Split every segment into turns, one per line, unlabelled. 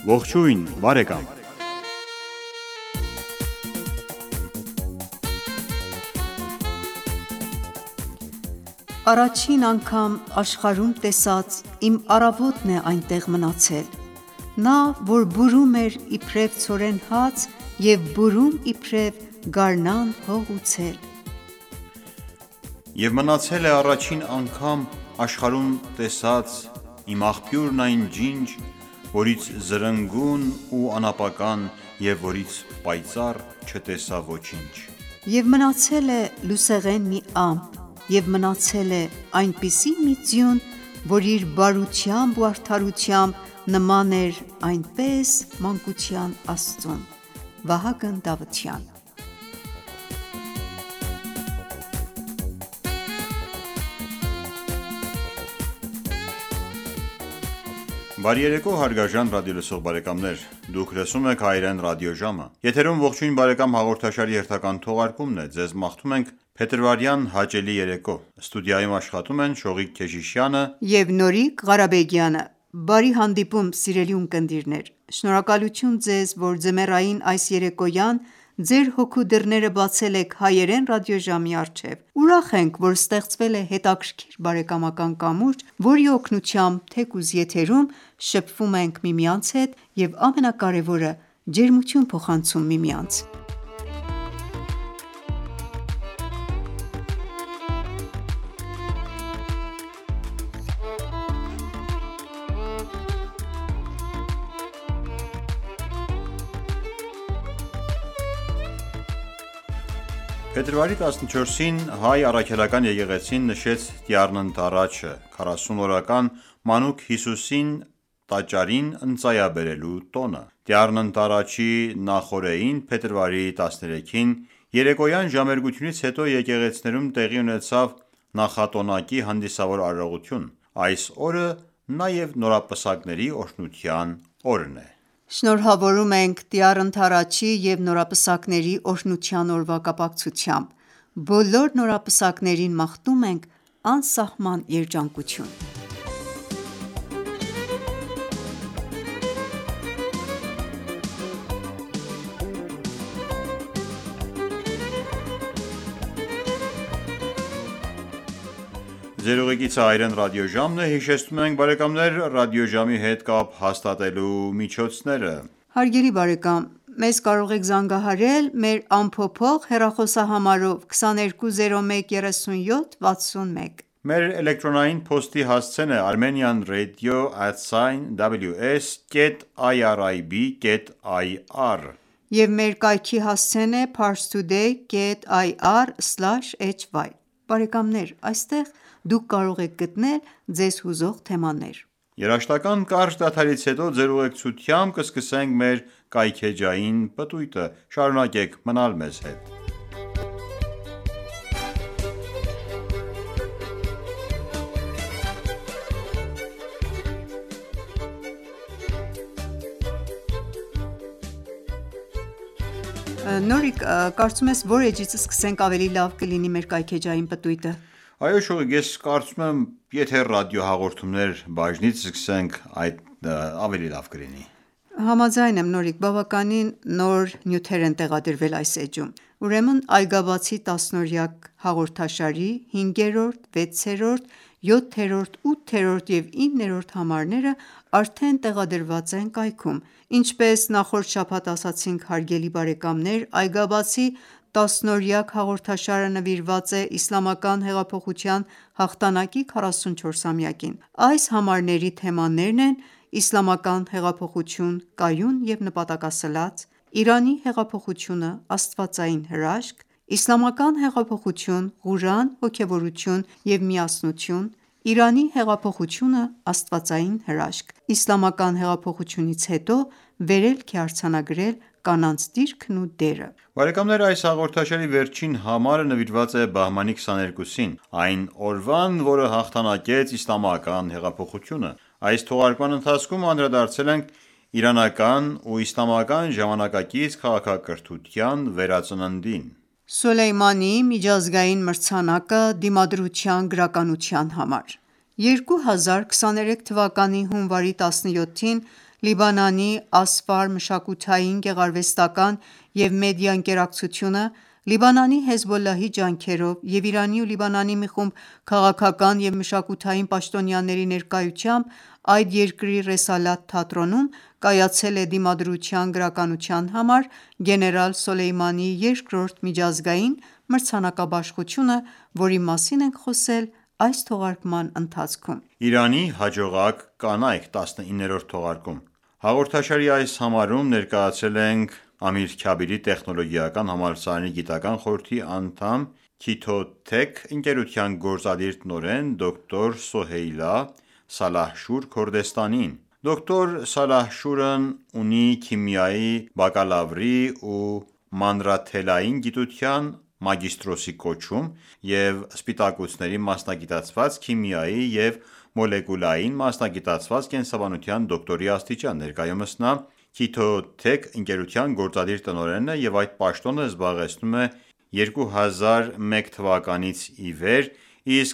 Ողջույն բարեկամ։
Առաջին անգամ աշխարհում տեսած իմ առավոտն է այնտեղ մնացել: Նա, որ բուրում էր իբրև ցորեն հաց և բուրում իբրև գարնան հող ու ցել:
Եվ մնացել է առաջին անգամ աշխարհում տեսած իմ աղբյուրն այն ջինջ, որից զրնգուն ու անապական և որից պայծառ չտեսա ոչինչ:
Եվ մնացել է լուսեղեն մի ամպ, և մնացել է այնպիսի մի ձյուն, որ իր բարությամբ ու արդարությամբ նման էր այնպես մանկության Աստծուն: Վահագն Դավթյան
Բարի երեկո հարգարժան ռադիոլսող բարեկամներ: Դուք լսում եք հայրեն ռադիոժամը: Եթերում ողջույն բարեկամ հաղորդաշարի հերթական թողարկումն է: Ձեզ մաղթում ենք փետրվարյան հաճելի երեկո: Ստուդիայում աշխատում են Շողիկ Քեշիշյանը
և Նորիկ Ղարաբեգյանը: Բարի հանդիպում սիրելի ունկնդիրներ: Շնորհակալություն ձեզ, որ ձմեռային այս երեկոյան ձեր հոգու դռները բացել եք հայերեն ռադիոժամի առջև: Ուրախ ենք, որ ստեղծվել է հետաքրքիր բարեկամական կամուրջ, որի օգնությամբ թեկուզ եթերում շփվում ենք միմյանց հետ և ամենակարևորը ջերմություն փոխանցում միմյանց:
Փետրվարի 14-ին Հայ առաքելական եկեղեցին նշեց Տյառն Ընտառաջը 40-օրական մանուկ Հիսուսին տաճարին ընծայաբերելու տոնը: Տյառն Ընտառաջի նախօրեին փետրվարի 13-ին երեկոյան ժամերգությունից հետո եկեղեցիներում տեղի ունեցավ նախատոնակի հանդիսավոր արարողություն: Այս օրը նաև նորապսակների օրհնության օրն է:
Շնորհավորում ենք Տյառ Ընդառաջի և նորապսակների օրհնության օրվա կապակցությամբ: Բոլոր նորապսակներին մաղթում ենք անսահման երջանկություն:
Հիշեցնում ենք ռադիոժամի հետ կապ հաստատելու միջոցները:
Հարգելի բարեկամ մեզ կարող եք զանգահարել մեր անփոփոխ հեռախոսահամարով 22013761:
Մեր էլեկտրոնային փոստի հասցեն է Armenian radio@ws.irib.ir
և մեր կայքի հասցեն է parstoday.ir/hy: Բարեկամներ այստեղ դուք կարող եք գտնել ձեզ հուզող թեմաներ:
Երաժշտական կարճ դադարից հետո ձեր ուղեկցությամբ կսկսենք մեր կայքեջային պտույտը: Շարունակեք մնալ մեզ հետ:
Նորիկ կարծում ես որ էջից սկսենք ավելի լավ կլինի մեր կայքեջային պտույտը:
Այո Շողիկ, ես կարծում եմ եթե ռադիոհաղորդումներ բաժնից սկսենք այդ ավելի լավ կլինի:
Համաձայն եմ Նորիկ, բավականին նոր նյութեր են տեղադրվել այս էջում: Ուրեմն Այգաբացի տասնօրյակ հաղորդաշարի 5-րդ, 6-րդ, 7-րդ, 8-րդ և 9-րդ համարները արդեն տեղադրված են կայքում: Ինչպես նախորդ շաբաթ ասացինք հարգելի բարեկամներ, Այգաբացի տասնօրյակ հաղորդաշարը նվիրված է Իսլամական հեղափոխության հաղթանակի 44-ամյակին: Այս համարների թեմաներն են իսլամական հեղափոխություն կայուն և նպատակասլաց, Իրանի հեղափոխությունը աստվածային հրաշք, Իսլամական հեղափոխություն, Ղուրան, հոգևորություն և միասնություն, Իրանի հեղափոխությունը աստվածային հրաշք, Իսլամական հեղափոխությունից հետո վերելք է արձանագրել կանանց դիրքն ու դերը:
Այս հաղորդաշարի վերջին համարը նվիրված է բահմանի 22-ին, այն օրվան, որը հաղթանակեց իսլամական հեղափոխությունը: Այս թողարկման ընթացքում անդրադարձել ենք իրանական ու իսլամական ժամանակակից քաղաքակրթության վերածննդին:
Սոլեյմանիի միջազգային մրցանակը դիմադրության գրականության համար 2023 թվականի հունվարի 17-ին Լիբանանի Ասֆար մշակութային, գեղարվեստական և մեդիա ընկերակցությունը, Լիբանանի Հեզբոլլահի ջանքերով և Իրանի ու Լիբանանի մի խումբ քաղաքական և մշակութային պաշտոնյաների ներկայությամբ այդ երկրի Ռեսալաթ թատրոնում կայացել է դիմադրության գրականության համար գեներալ Սոլեյմանիի երկրորդ միջազգային մրցանակաբաշխությունը, որի մասին ենք խոսել այս թողարկման ընթացքում:
Իրանի հաջողակ կանայք 19-րդ թողարկում Հաղորդաշարի այս համարում ներկայացրել ենք Ամիր Քաբիրի տեխնոլոգիական համալսարանի գիտական խորհրդի անդամ, Քիթո Թեք ընկերության գործադիր տնօրեն դոկտոր Սոհեյլա Սալահշուր Քորդեստանիին: Դոկտոր Սալահշուրն ունի քիմիայի բակալավրի ու մանրաթելային գիտության մագիստրոսի կոչում և սպիտակուցների մասնագիտացված քիմիայի և մոլեկուլային մասնագիտացված կենսաբանության դոկտորի աստիճան: Ներկայումս նա Քիթո Թեք ընկերության գործադիր տնօրենն է և այդ պաշտոնը զբաղեցնում է 2001 թվականից ի վեր, իսկ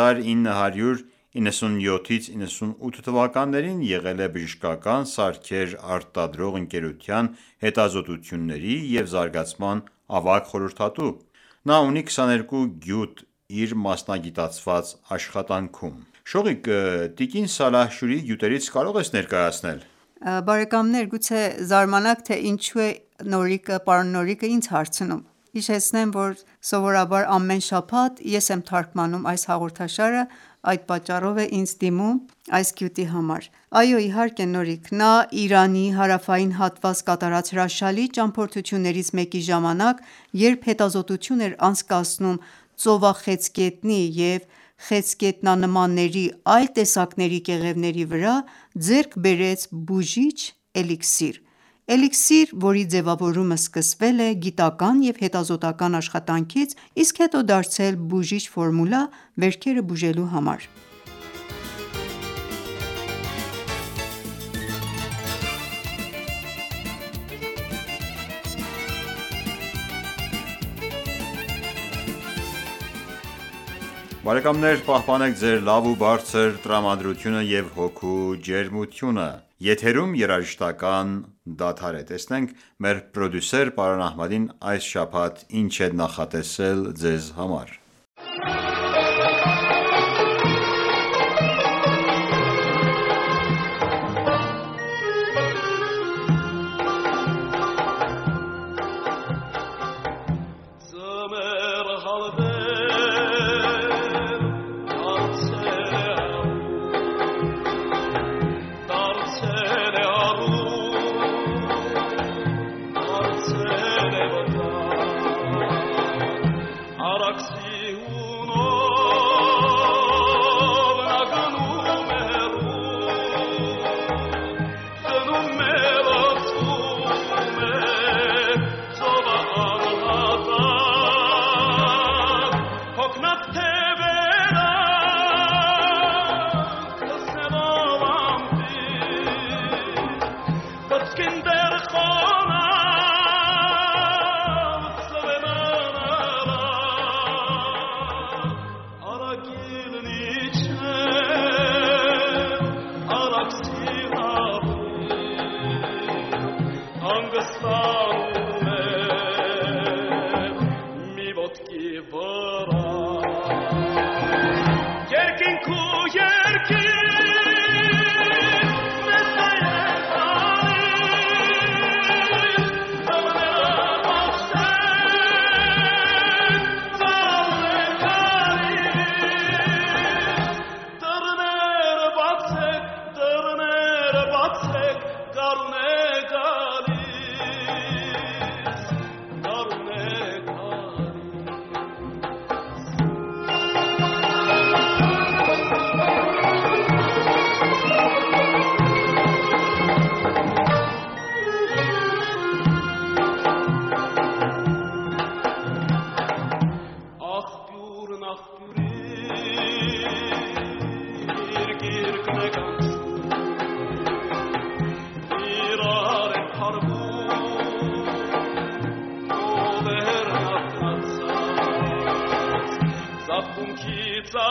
1997-98 թվականներին եղել է բժշկական սարքեր արտադրող ընկերության հետազոտությունների և զարգացման ավագ խորհրդատու: Նա ունի 22 գյուտ իր մասնագիտացված աշխատանքում: Շողիկ տիկին Սալահշուրի գյուտերից կարո՞ղ ես ներկայացնել:
Գուցե զարմանաք, թե ինչու է պարոն Նորիկը ինձ հարցնում: Հիշեցնեմ, որ սովորաբար ամեն շաբաթ ես եմ թարգմանում այս հաղորդաշարը, այդ պատճառով է ինձ դիմում այս գյուտի համար: Այո իհարկե Նորիկ, նա Իրանի հարավային հատված կատարած հրաշալի ճամփորդություններից մեկի ժամանակ, երբ հետազոտություն էր անցկացնում ծովախեցգետնի և խեցգետնանմանների այլ տեսակների կեղևների վրա, ձեռք բերեց բուժիչ էլիքսիր, որի ձևավորումը սկսվել է գիտական և հետազոտական աշխատանքից, իսկ հետո դարձել բուժիչ ֆորմուլա վերքերը բուժելու համար:
Բարեկամներ պահպանեք ձեր լավ ու բարձր տրամադրությունը և հոգու ջերմությունը: Եթերում երաժշտական դադար է: Տեսնենք մեր պրոդյուսեր պարոն Ահմադին այս շաբաթ ինչ է նախատեսել ձեզ համար: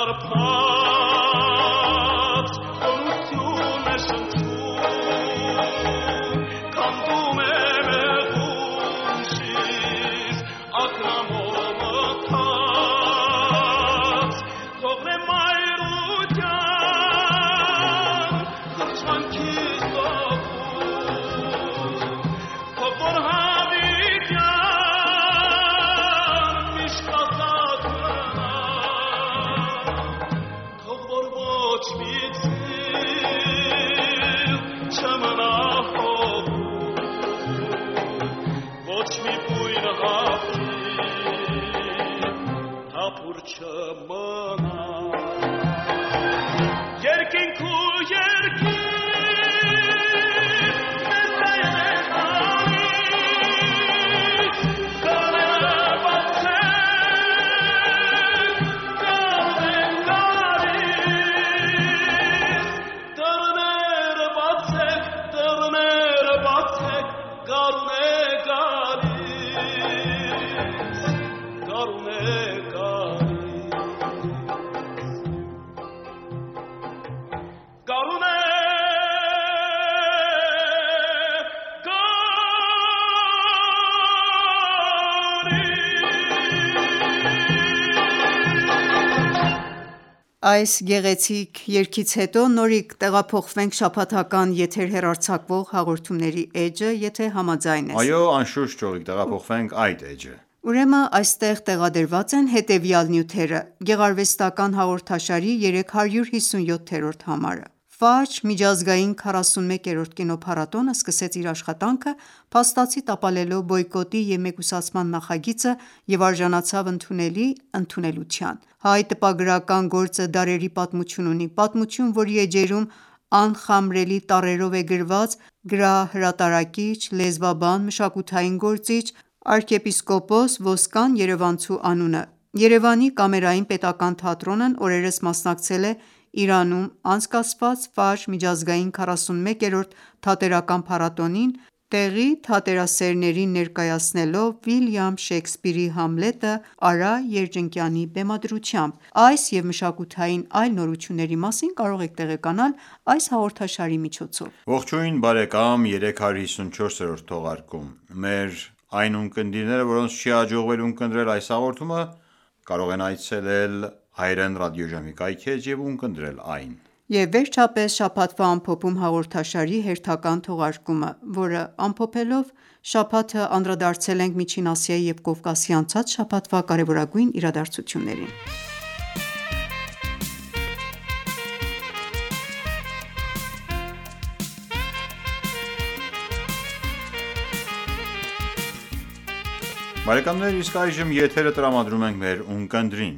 Zarpած, գոնություն է շնչում
Այս գեղեցիկ երգից հետո նորից տեղափոխվենք շաբաթական եթեր հեռարձակվող հաղորդումների էջը, եթե համաձայն ես։
Այո, անշուշտ ճողիկ, տեղափոխվենք այդ էջը։
Ուրեմն այստեղ տեղադրված են հետևյալ նյութերը՝ գեղարվեստական հաղորդաշարի 357-րդ համարը։ Ֆաջր միջազգային 41-րդ կինոփառատոնը սկսեց իր աշխատանքը՝ փաստացի տապալելով բոյկոտի և մեկուսացման նախագիծը և արժանացավ ընդունելի ընդունելության։ Հայ տպագրական գործը դարերի պատմություն ունի, պատմություն, որի էջերում անխամրելի տառերով է գրված գրահրատարակիչ, լեզվաբան, մշակութային գործիչ, արքեպիսկոպոս Ոսկան Երևանցու անունը։ Երևանի Կամերային պետական թատրոնն օրերս մասնակցել է Իրանում անցկացված Ֆաջր միջազգային 41-րդ թատերական փառատոնին, տեղի թատերասերներին ներկայացնելով Վիլյամ Շեքսպիրի «Համլետը» Արա Երջնկյանի բեմադրությամբ։ Այս և մշակութային այլ նորությունների մասին կարող եք տեղեկանալ այս հաղորդաշարի միջոցով։
Ողջույն բարեկամ 354-րդ թողարկում։ Մեր այն ունկնդիրները, որոնց չի հաջողվել ունկնդրել այս հաղորդումը, կարող են այցելել հայրեն ռադիոժամի կայքեջ և ունկնդրել այն։
Եվ վերջապես շաբաթվա ամփոփում հաղորդաշարի հերթական թողարկումը, որը ամփոփելով շաբաթը անդրադարձել ենք Միջին Ասիայի և Կովկասի անցած շաբաթվա կարևորագույն իրադարձություններին։
Բարեկամներ, իսկ այժմ եթերը տրամադրում ենք մեր ունկնդրին։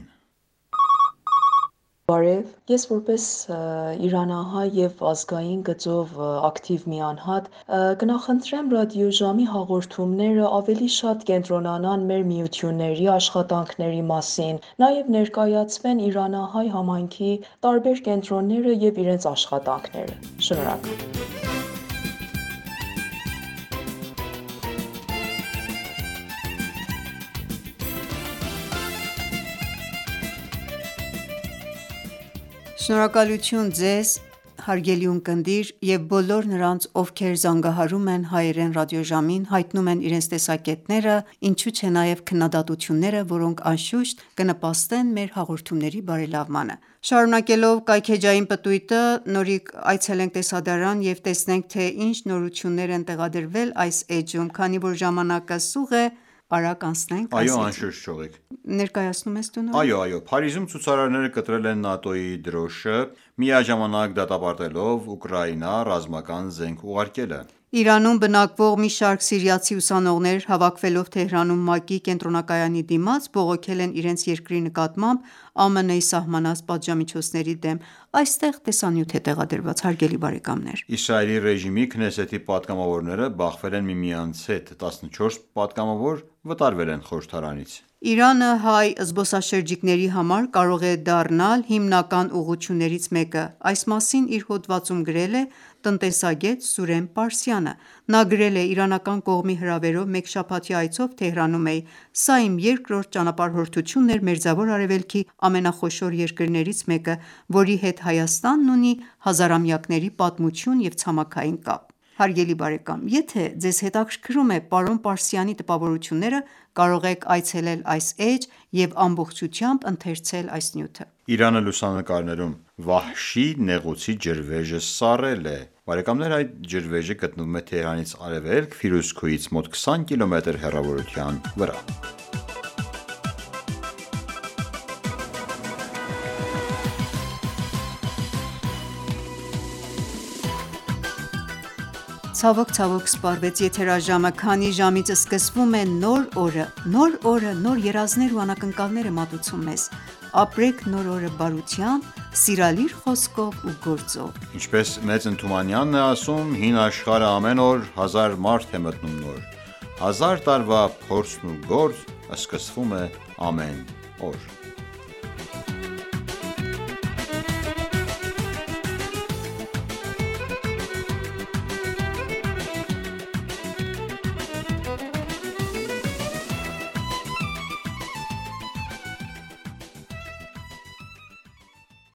Բարև, ես որպես իրանահայ և ազգային գծով ակտիվ մի անհատ կնախընտրեմ ռադիոժամի հաղորդումները ավելի շատ կենտրոնանան մեր միությունների աշխատանքների մասին, նաև ներկայացվեն իրանահայ համայնքի տարբեր կենտրոնները և իրենց աշխատանքները։ Շնորհակալ։
Շնորհակալություն ձեզ, հարգելի ունկնդիր, և բոլոր նրանց, ովքեր զանգահարում են հայերեն ռադիոժամին, հայտնում են իրենց տեսակետները, ինչու չէ նաև քննադատությունները, որոնք անշուշտ կնպաստեն մեր հաղորդումների բարելավմանը։ Շարունակելով կայքեջային պտույտը, նորից այցելենք տեսադարան և տեսնենք, թե ինչ նորություններ են տեղադրվել այս էջում, քանի որ ժամանակը սուղ է, արագ անցնենք այս էջին։
Այո, անշուշտ ճողիկ։
Ներկայացնում ես դու նոր։
Այո, Փարիզում ցուցարարները կտրել են ՆԱՏՕ-ի դրոշը, միաժամանակ դատապարտելով Ուկրաինա ռազմական զենք ուղարկելը։
Իրանում բնակվող մի շարք սիրիացի ուսանողներ, հավաքվելով Թեհրանում ՄԱԿ-ի կենտրոնակայանի դիմաց, բողոքել են իրենց երկրի նկատմամբ ԱՄՆ-ի սահմանած պատժամիջոցների դեմ։ Այստեղ տեսանյութ է տեղադրված, հարգելի բարեկամներ։
Իսրայելի ռեժիմի Քնեսեթի պատգամավորները բախվել են միմյանց հետ, 14 պատգամավոր վտարվել են խորհրդարանից։
Իրանը հայ զբոսաշրջիկների համար կարող է դառնալ հիմնական ուղղություններից մեկը։ Այս մասին իր հոդվածում գրել է տնտեսագետ Սուրեն Պարսյանը։ Նա գրել է. «Իրանական կողմի հրավերով մեկ շաբաթյա այցով Թեհրանում էի։ Սա իմ երկրորդ ճանապարհորդությունն էր Մերձավոր Արևելքի ամենախոշոր երկրներից մեկը, որի հետ Հայաստանն ունի հազարամյակների պատմություն և ցամաքային կապ»։ Հարգելի բարեկամ, եթե ձեզ հետաքրքրում է պարոն Պարսյանի տպավորությունները, կարող եք այցելել այս էջ և ամբողջությամբ ընթերցել այս նյութը։
Իրանը լուսանկարներում Վահշի նեղուցի ջրվեժը սառել է։ Բարեկամներ, այդ ջրվեժը գտնվում է Թեհրանից արևելք, Ֆիրուզքոյից մոտ 20 կիլոմետր հեռավորության վրա։
Ցավոք սպառվեց եթերաժամը, քանի ժամից սկսվում է նոր օրը, նոր երազներ ու անակնկալներ է մատուցում մեզ։ Ապրեք նոր օրը բարությամբ, սիրալիր խոսքով ու գործով։
Ինչպես Մեծ Ընթումանյանն է ասում, հին աշխարհը ամեն օր հազար մարդ է մտնում նոր, հազար տարվա փորձն ու գործ սկսվում է ամեն օր։